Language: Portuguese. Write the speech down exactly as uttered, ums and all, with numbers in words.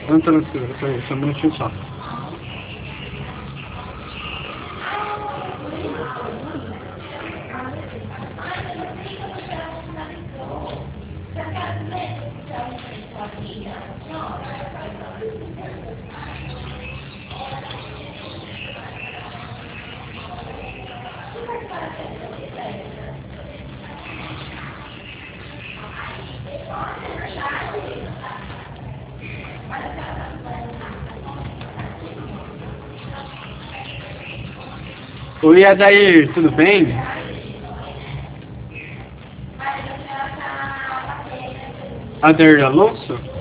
Não tô no escuro, peraí, só um minutinho só. Oi, Adair, tudo bem? Adair Alonso?